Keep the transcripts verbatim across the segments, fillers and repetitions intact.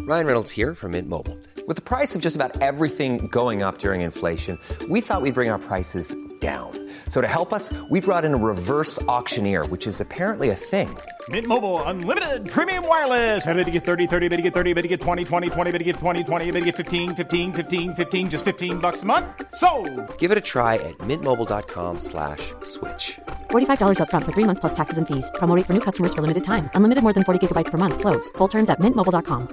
Ryan Reynolds here from Mint Mobile. With the price of just about everything going up during inflation, we thought we'd bring our prices down. So to help us, we brought in a reverse auctioneer, which is apparently a thing. Mint Mobile Unlimited Premium Wireless. How to get thirty, thirty, how to get thirty, how to get twenty, twenty, twenty, how to get twenty, twenty, how to get fifteen, fifteen, fifteen, fifteen, just fifteen bucks a month? Sold! Give it a try at mintmobile.com slash switch. forty-five dollars up front for three months plus taxes and fees. Promo rate for new customers for limited time. Unlimited more than forty gigabytes per month. Slows full terms at mint mobile dot com.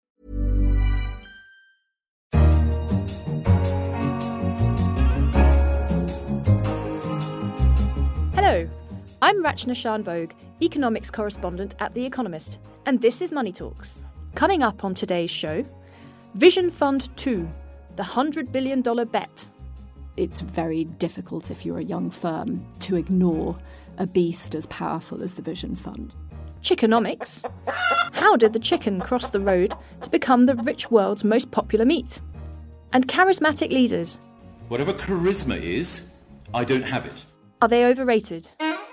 Hello, I'm Rachna Shanbhogue, economics correspondent at The Economist, and this is Money Talks. Coming up on today's show, Vision Fund two, the one hundred billion dollars bet. It's very difficult if you're a young firm to ignore a beast as powerful as the Vision Fund. Chickenomics. How did the chicken cross the road to become the rich world's most popular meat? And charismatic leaders. Whatever charisma is, I don't have it. Are they overrated?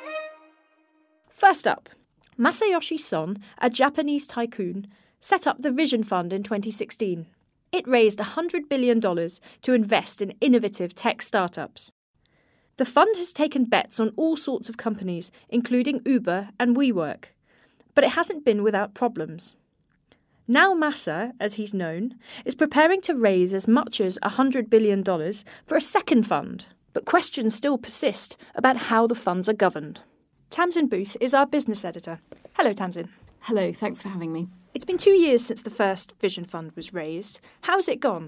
First up, Masayoshi Son, a Japanese tycoon, set up the Vision Fund in twenty sixteen. It raised one hundred billion dollars to invest in innovative tech startups. The fund has taken bets on all sorts of companies, including Uber and WeWork, but it hasn't been without problems. Now Masa, as he's known, is preparing to raise as much as one hundred billion dollars for a second fund, but questions still persist about how the funds are governed. Tamsin Booth is our business editor. Hello, Tamsin. Hello, thanks for having me. It's been two years since the first Vision Fund was raised. How's it gone?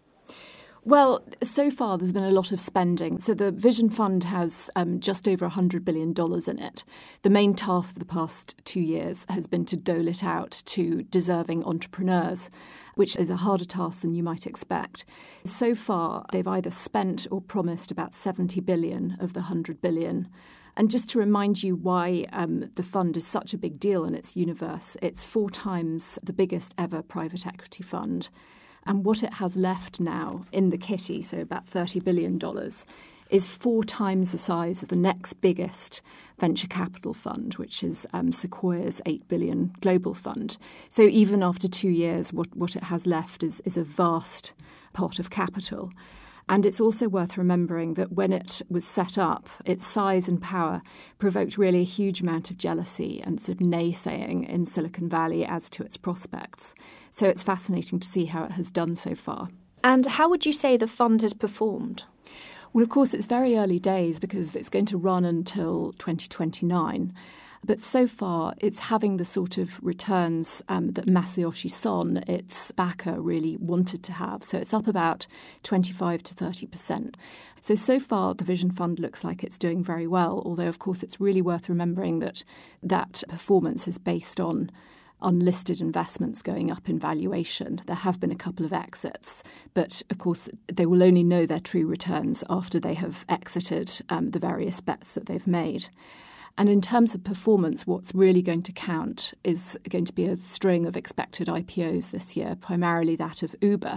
Well, so far there's been a lot of spending. So the Vision Fund has um, just over one hundred billion dollars in it. The main task for the past two years has been to dole it out to deserving entrepreneurs, which is a harder task than you might expect. So far, they've either spent or promised about seventy billion dollars of the one hundred billion dollars. And just to remind you why um, the fund is such a big deal in its universe, it's four times the biggest ever private equity fund. And what it has left now in the kitty, so about thirty billion dollars, is four times the size of the next biggest venture capital fund, which is um, Sequoia's eight billion dollars global fund. So even after two years, what, what it has left is, is a vast pot of capital. And it's also worth remembering that when it was set up, its size and power provoked really a huge amount of jealousy and sort of naysaying in Silicon Valley as to its prospects. So it's fascinating to see how it has done so far. And how would you say the fund has performed? Well, of course, it's very early days because it's going to run until twenty twenty-nine. But so far, it's having the sort of returns um, that Masayoshi Son, its backer, really wanted to have. So it's up about twenty-five to thirty percent. So, so far, the Vision Fund looks like it's doing very well, although, of course, it's really worth remembering that that performance is based on unlisted investments going up in valuation. There have been a couple of exits, but, of course, they will only know their true returns after they have exited um, the various bets that they've made. And in terms of performance, what's really going to count is going to be a string of expected I P Os this year, primarily that of Uber.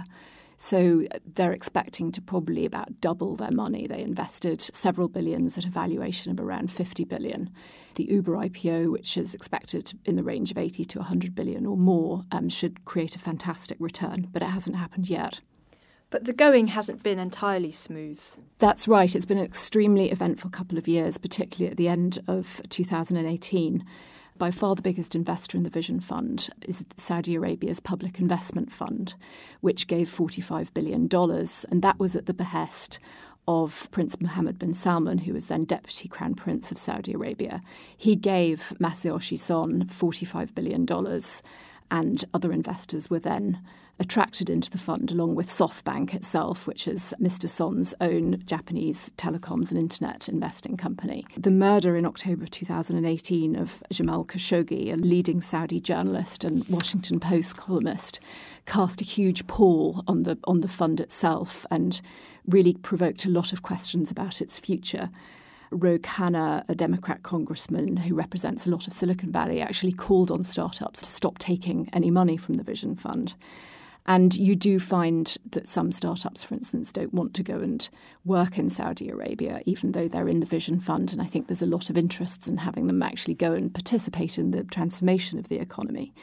So they're expecting to probably about double their money. They invested several billions at a valuation of around fifty billion. The Uber I P O, which is expected in the range of eighty to one hundred billion or more, um, should create a fantastic return, but it hasn't happened yet. But the going hasn't been entirely smooth. That's right. It's been an extremely eventful couple of years, particularly at the end of two thousand eighteen. By far the biggest investor in the Vision Fund is Saudi Arabia's Public Investment Fund, which gave forty-five billion dollars, and that was at the behest of Prince Mohammed bin Salman, who was then Deputy Crown Prince of Saudi Arabia. He gave Masayoshi Son forty-five billion dollars, and other investors were then attracted into the fund, along with SoftBank itself, which is Mister Son's own Japanese telecoms and internet investing company. The murder in October of two thousand eighteen of Jamal Khashoggi, a leading Saudi journalist and Washington Post columnist, cast a huge pall on the on the fund itself and really provoked a lot of questions about its future. Ro Khanna, a Democrat congressman who represents a lot of Silicon Valley, actually called on startups to stop taking any money from the Vision Fund. And you do find that some startups, for instance, don't want to go and work in Saudi Arabia, even though they're in the Vision Fund. And I think there's a lot of interest in having them actually go and participate in the transformation of the economy.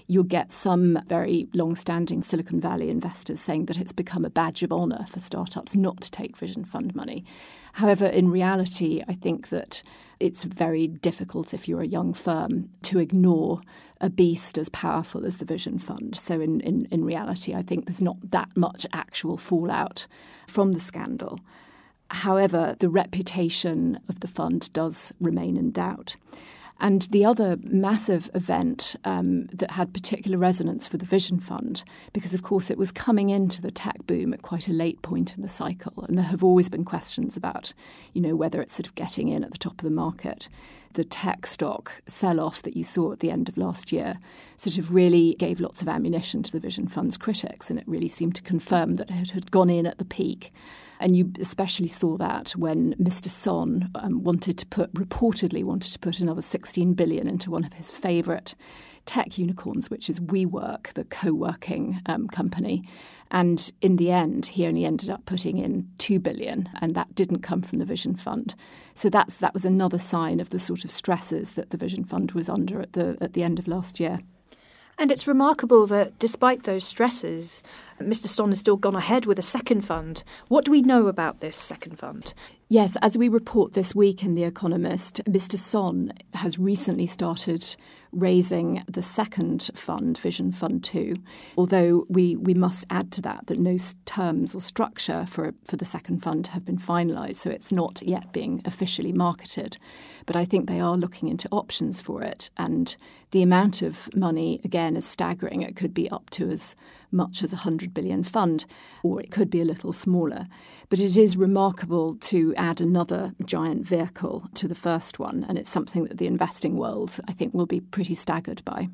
you'll get some very long-standing Silicon Valley investors saying that it's become a badge of honour for startups not to take Vision Fund money. However, in reality, I think that it's very difficult if you're a young firm to ignore a beast as powerful as the Vision Fund. So in, in, in reality, I think there's not that much actual fallout from the scandal. However, the reputation of the fund does remain in doubt. And the other massive event um, that had particular resonance for the Vision Fund, because of course it was coming into the tech boom at quite a late point in the cycle, and there have always been questions about, you know, whether it's sort of getting in at the top of the market. The tech stock sell-off that you saw at the end of last year sort of really gave lots of ammunition to the Vision Fund's critics, and it really seemed to confirm that it had gone in at the peak. And you especially saw that when Mister Son um, wanted to put, reportedly wanted to put another sixteen billion into one of his favourite tech unicorns, which is WeWork, the co-working um, company. And in the end, he only ended up putting in two billion, and that didn't come from the Vision Fund. So that's that was another sign of the sort of stresses that the Vision Fund was under at the at the end of last year. And it's remarkable that despite those stresses, Mister Son has still gone ahead with a second fund. What do we know about this second fund? Yes, as we report this week in The Economist, Mister Son has recently started raising the second fund, Vision Fund two, although we, we must add to that that no terms or structure for, for the second fund have been finalised, so it's not yet being officially marketed. But I think they are looking into options for it, and the amount of money, again, is staggering. It could be up to as much as a one hundred billion fund, or it could be a little smaller. But it is remarkable to add another giant vehicle to the first one, and it's something that the investing world, I think, will be pretty staggered by.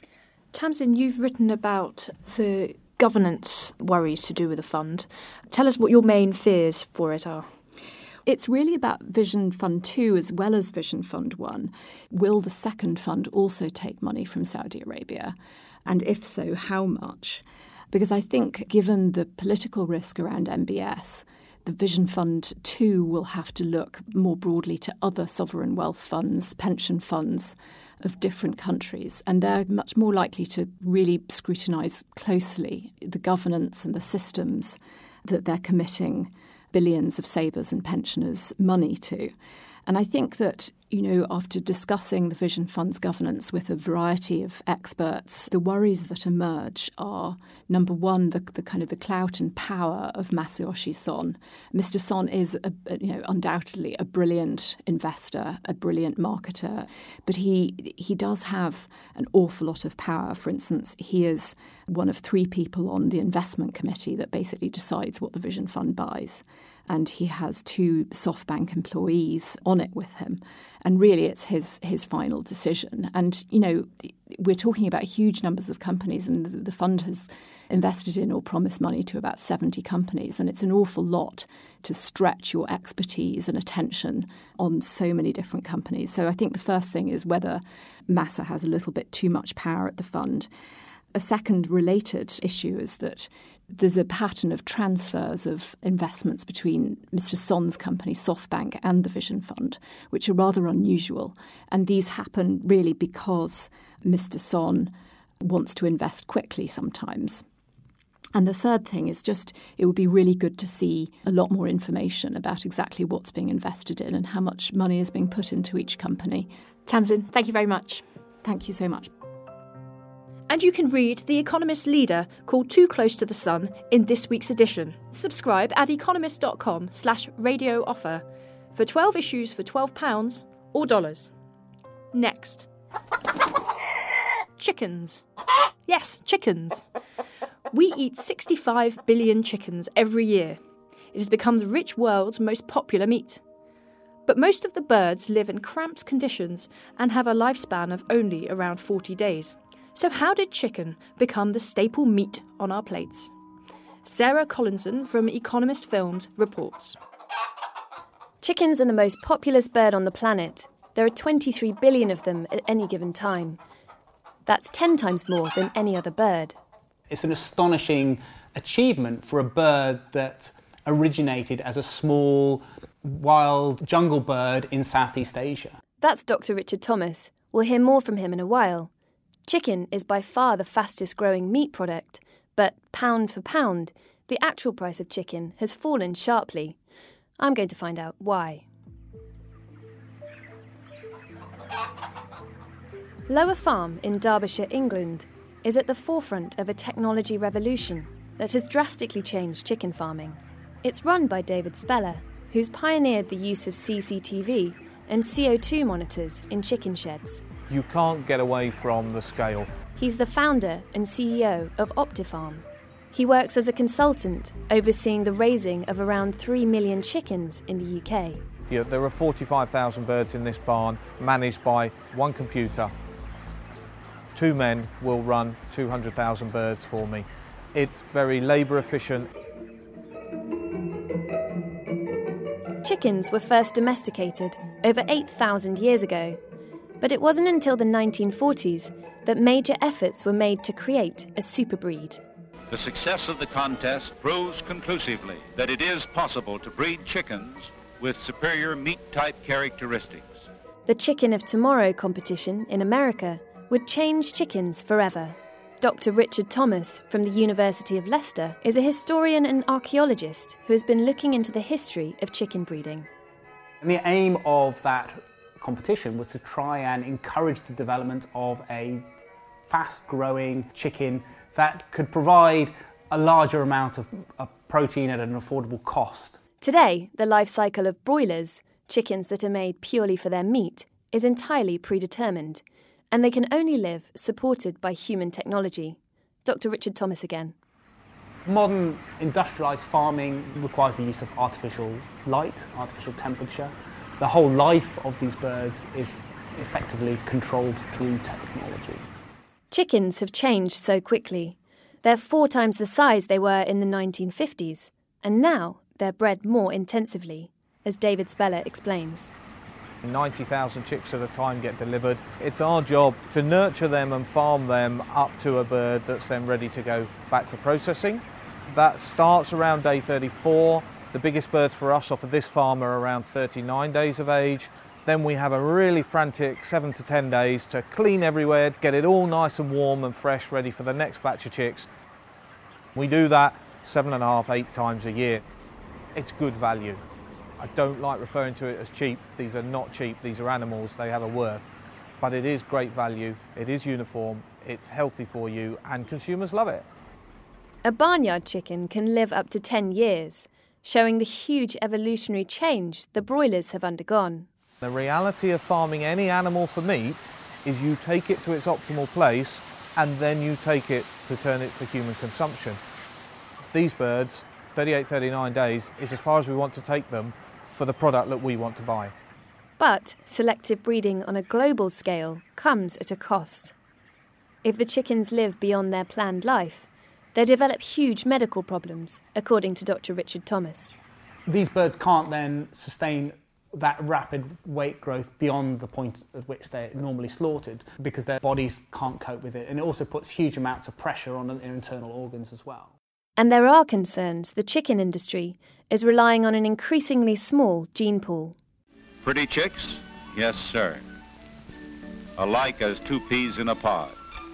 Tamsin, you've written about the governance worries to do with the fund. Tell us what your main fears for it are. It's really about Vision Fund two as well as Vision Fund one. Will the second fund also take money from Saudi Arabia? And if so, how much? Because I think given the political risk around M B S, the Vision Fund two will have to look more broadly to other sovereign wealth funds, pension funds of different countries. And they're much more likely to really scrutinise closely the governance and the systems that they're committing billions of savers and pensioners' money to. And I think that, you know, after discussing the Vision Fund's governance with a variety of experts, the worries that emerge are, number one, the, the kind of the clout and power of Masayoshi Son. Mister Son is, a, you know, undoubtedly a brilliant investor, a brilliant marketer, but he he does have an awful lot of power. For instance, he is one of three people on the investment committee that basically decides what the Vision Fund buys. And he has two SoftBank employees on it with him. And really, it's his his final decision. And, you know, we're talking about huge numbers of companies, and the, the fund has invested in or promised money to about seventy companies. And it's an awful lot to stretch your expertise and attention on so many different companies. So I think the first thing is whether Masa has a little bit too much power at the fund. A second related issue is that there's a pattern of transfers of investments between Mister Son's company, SoftBank, and the Vision Fund, which are rather unusual. And these happen really because Mister Son wants to invest quickly sometimes. And the third thing is just it would be really good to see a lot more information about exactly what's being invested in and how much money is being put into each company. Tamsin, thank you very much. Thank you so much. And you can read The Economist leader called Too Close to the Sun in this week's edition. Subscribe at economist.com slash radio offer for twelve issues for twelve pounds or dollars. Next. Chickens. Yes, chickens. We eat sixty-five billion chickens every year. It has become the rich world's most popular meat. But most of the birds live in cramped conditions and have a lifespan of only around forty days. So how did chicken become the staple meat on our plates? Sarah Collinson from Economist Films reports. Chickens are the most populous bird on the planet. There are twenty-three billion of them at any given time. That's ten times more than any other bird. It's an astonishing achievement for a bird that originated as a small, wild jungle bird in Southeast Asia. That's Doctor Richard Thomas. We'll hear more from him in a while. Chicken is by far the fastest growing meat product, but pound for pound, the actual price of chicken has fallen sharply. I'm going to find out why. Lower Farm in Derbyshire, England, is at the forefront of a technology revolution that has drastically changed chicken farming. It's run by David Speller, who's pioneered the use of C C T V and C O two monitors in chicken sheds. You can't get away from the scale. He's the founder and C E O of Optifarm. He works as a consultant, overseeing the raising of around three million chickens in the U K. Yeah, there are forty-five thousand birds in this barn, managed by one computer. Two men will run two hundred thousand birds for me. It's very labour efficient. Chickens were first domesticated over eight thousand years ago, but it wasn't until the nineteen forties that major efforts were made to create a superbreed. The success of the contest proves conclusively that it is possible to breed chickens with superior meat-type characteristics. The Chicken of Tomorrow competition in America would change chickens forever. Doctor Richard Thomas from the University of Leicester is a historian and archaeologist who has been looking into the history of chicken breeding. And the aim of that competition was to try and encourage the development of a fast-growing chicken that could provide a larger amount of, of protein at an affordable cost. Today, the life cycle of broilers, chickens that are made purely for their meat, is entirely predetermined, and they can only live supported by human technology. Doctor Richard Thomas again. Modern industrialised farming requires the use of artificial light, artificial temperature. The whole life of these birds is effectively controlled through technology. Chickens have changed so quickly. They're four times the size they were in the nineteen fifties, and now they're bred more intensively, as David Speller explains. ninety thousand chicks at a time get delivered. It's our job to nurture them and farm them up to a bird that's then ready to go back for processing. That starts around day thirty-four. The biggest birds for us off of this farm are around thirty-nine days of age. Then we have a really frantic seven to ten days to clean everywhere, get it all nice and warm and fresh, ready for the next batch of chicks. We do that seven and a half, eight times a year. It's good value. I don't like referring to it as cheap. These are not cheap, these are animals, they have a worth. But it is great value, it is uniform, it's healthy for you, and consumers love it. A barnyard chicken can live up to ten years, showing the huge evolutionary change the broilers have undergone. The reality of farming any animal for meat is you take it to its optimal place and then you take it to turn it for human consumption. These birds, thirty-eight, thirty-nine days, is as far as we want to take them for the product that we want to buy. But selective breeding on a global scale comes at a cost. If the chickens live beyond their planned life, they develop huge medical problems, according to Doctor Richard Thomas. These birds can't then sustain that rapid weight growth beyond the point at which they're normally slaughtered because their bodies can't cope with it, and it also puts huge amounts of pressure on their internal organs as well. And there are concerns the chicken industry is relying on an increasingly small gene pool. Pretty chicks? Yes, sir. Alike as two peas in a pod.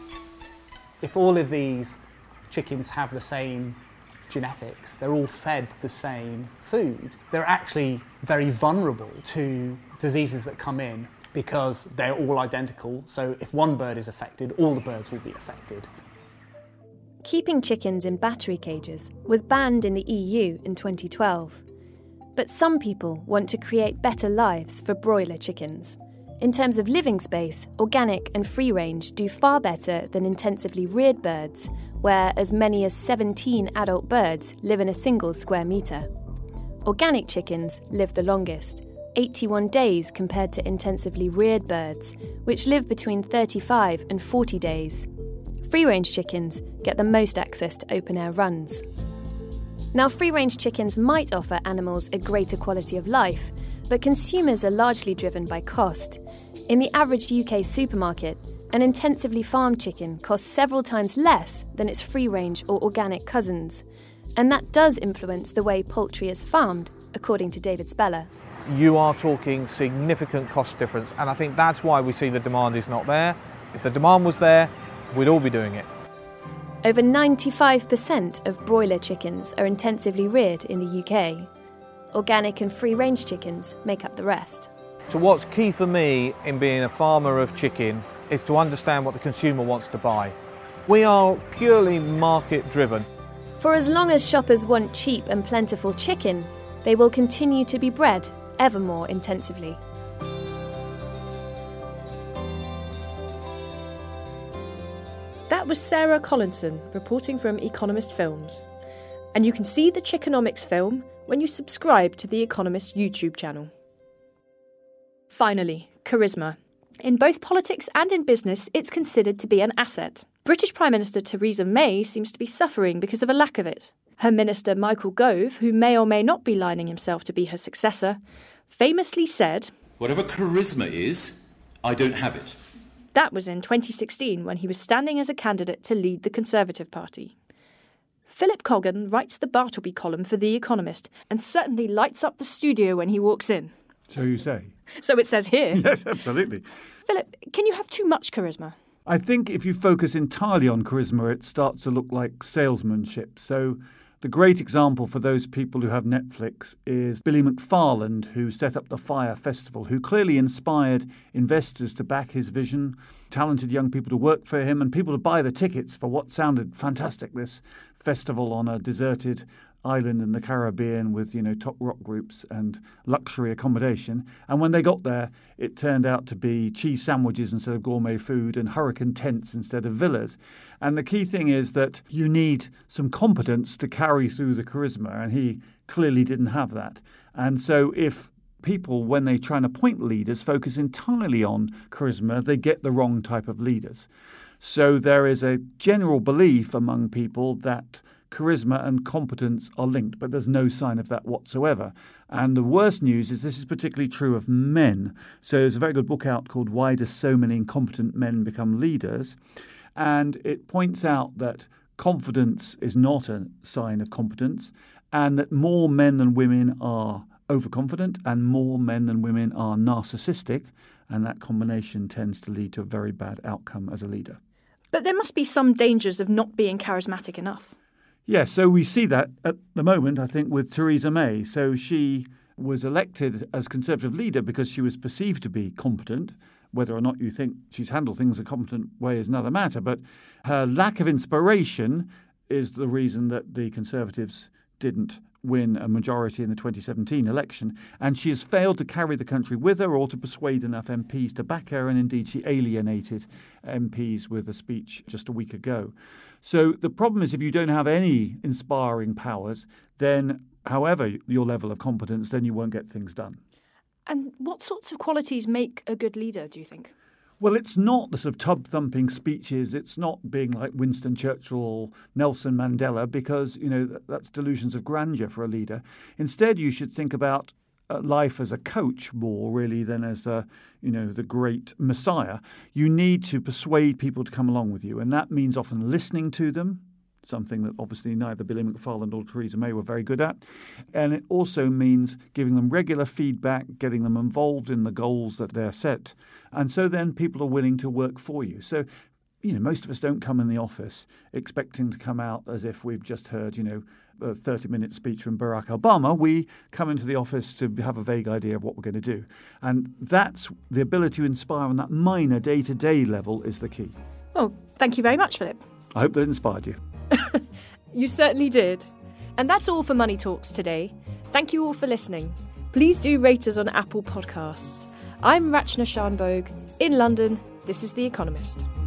If all of these chickens have the same genetics, they're all fed the same food, they're actually very vulnerable to diseases that come in because they're all identical. So if one bird is affected, all the birds will be affected. Keeping chickens in battery cages was banned in the E U in twenty twelve. But some people want to create better lives for broiler chickens. In terms of living space, organic and free-range do far better than intensively reared birds, where as many as seventeen adult birds live in a single square metre. Organic chickens live the longest, eighty-one days compared to intensively reared birds, which live between thirty-five and forty days. Free-range chickens get the most access to open-air runs. Now, free-range chickens might offer animals a greater quality of life, but consumers are largely driven by cost. In the average U K supermarket, an intensively farmed chicken costs several times less than its free-range or organic cousins. And that does influence the way poultry is farmed, according to David Speller. You are talking significant cost difference, and I think that's why we see the demand is not there. If the demand was there, we'd all be doing it. Over ninety-five percent of broiler chickens are intensively reared in the U K. Organic and free-range chickens make up the rest. So what's key for me in being a farmer of chicken is to understand what the consumer wants to buy. We are purely market-driven. For as long as shoppers want cheap and plentiful chicken, they will continue to be bred ever more intensively. That was Sarah Collinson reporting from Economist Films. And you can see the Chickenomics film when you subscribe to the Economist YouTube channel. Finally, charisma. In both politics and in business, it's considered to be an asset. British Prime Minister Theresa May seems to be suffering because of a lack of it. Her minister Michael Gove, who may or may not be lining himself to be her successor, famously said, "Whatever charisma is, I don't have it." That was in twenty sixteen when he was standing as a candidate to lead the Conservative Party. Philip Coggan writes the Bartleby column for The Economist and certainly lights up the studio when he walks in. So you say? So it says here. Yes, absolutely. Philip, can you have too much charisma? I think if you focus entirely on charisma, it starts to look like salesmanship. So the great example for those people who have Netflix is Billy McFarland, who set up the Fire Festival, who clearly inspired investors to back his vision, talented young people to work for him, and people to buy the tickets for what sounded fantastic, this festival on a deserted island in the Caribbean with, you know, top rock groups and luxury accommodation. And when they got there, it turned out to be cheese sandwiches instead of gourmet food and hurricane tents instead of villas. And the key thing is that you need some competence to carry through the charisma, and he clearly didn't have that. And so if people, when they try and appoint leaders, focus entirely on charisma, they get the wrong type of leaders. So there is a general belief among people that charisma and competence are linked, but there's no sign of that whatsoever. And the worst news is this is particularly true of men. So there's a very good book out called Why Do So Many Incompetent Men Become Leaders? And it points out that confidence is not a sign of competence, and that more men than women are overconfident and more men than women are narcissistic, and that combination tends to lead to a very bad outcome as a leader. But there must be some dangers of not being charismatic enough. Yes, so we see that at the moment, I think, with Theresa May. So she was elected as Conservative leader because she was perceived to be competent. Whether or not you think she's handled things a competent way is another matter. But her lack of inspiration is the reason that the Conservatives didn't win a majority in the twenty seventeen election. And she has failed to carry the country with her or to persuade enough M Ps to back her. And indeed, she alienated M Ps with a speech just a week ago. So the problem is if you don't have any inspiring powers, then however your level of competence, then you won't get things done. And what sorts of qualities make a good leader, do you think? Well, it's not the sort of tub-thumping speeches. It's not being like Winston Churchill or Nelson Mandela because, you know, that's delusions of grandeur for a leader. Instead, you should think about life as a coach more really than as the, you know, the great messiah. You need to persuade people to come along with you, and that means often listening to them, something that obviously neither Billy McFarland or Theresa May were very good at. And it also means giving them regular feedback, getting them involved in the goals that they're set. And so then people are willing to work for you. So, you know, most of us don't come in the office expecting to come out as if we've just heard, you know, a thirty-minute speech from Barack Obama. We come into the office to have a vague idea of what we're going to do. And that's the ability to inspire on that minor day-to-day level is the key. Well, thank you very much, Philip. I hope that inspired you. You certainly did. And that's all for Money Talks today. Thank you all for listening. Please do rate us on Apple Podcasts. I'm Rachna Shanbhogue. In London, this is The Economist.